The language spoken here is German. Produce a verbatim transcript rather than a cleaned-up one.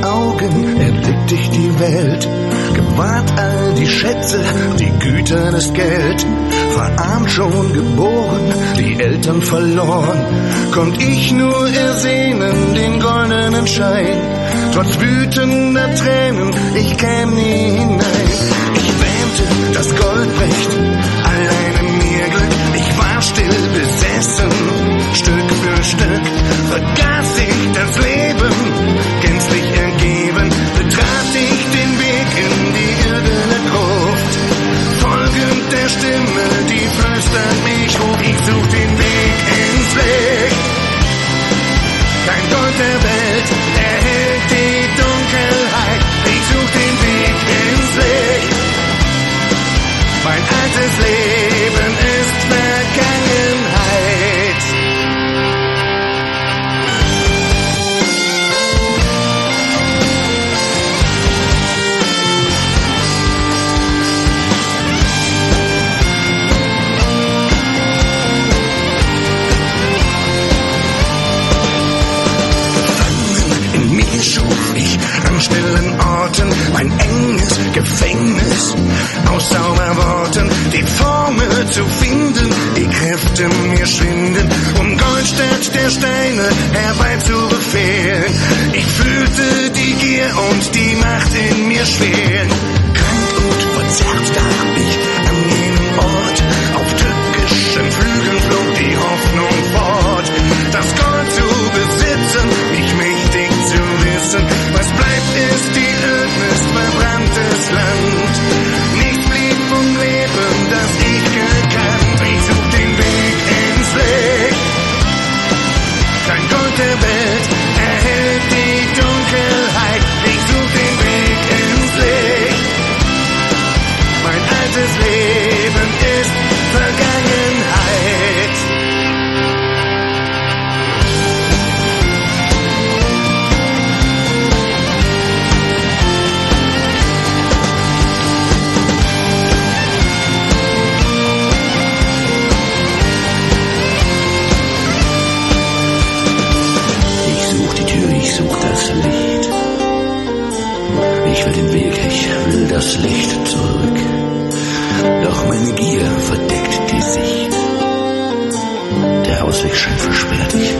Augen erblickte ich die Welt, gewahrt all die Schätze, die Güter, das Geld. Verarmt schon geboren, die Eltern verloren, konnt ich nur ersehnen den goldenen Schein. Trotz wütender Tränen, ich käm nie hinein. Ich wähnte, das Gold brächt alleine mir Glück. Ich war still besessen, Stück für Stück vergaß ich das Leben, gänzlich ergeben, betrat ich den Weg in die irdene Gruft. Folgend der Stimme, die flüstert mich hoch, ich such den Weg ins Licht. Kein Gold der Welt erhält die Dunkelheit, ich such den Weg ins Licht. Mein altes Leben ist Vergangenheit. Schuf ich an stillen Orten mein enges Gefängnis aus Zauberworten, die Formel zu finden, die Kräfte mir schwinden, um Gold statt der Steine herbeizubefehlen. Ich fühlte die Gier und die Macht in mir schwelen. Krank und verzerrt starb ich an jenem Ort, auf tückischen Flügeln flog die Hoffnung fort, das Gold zu besitzen, mich mächtig zu wissen. Was bleibt, ist die Ödnis, verbranntes Land. Nichts blieb vom Leben, das ich gekannt. Ich such den Weg ins Licht. Kein Gold der Welt erhält die Dunkelheit. Ich such den Weg ins Licht. Mein altes Leben ist Vergangenheit. Ich such das Licht. Ich will den Weg, ich will das Licht zurück. Doch meine Gier verdeckt die Sicht. Der Ausweg scheint versperrt. Ich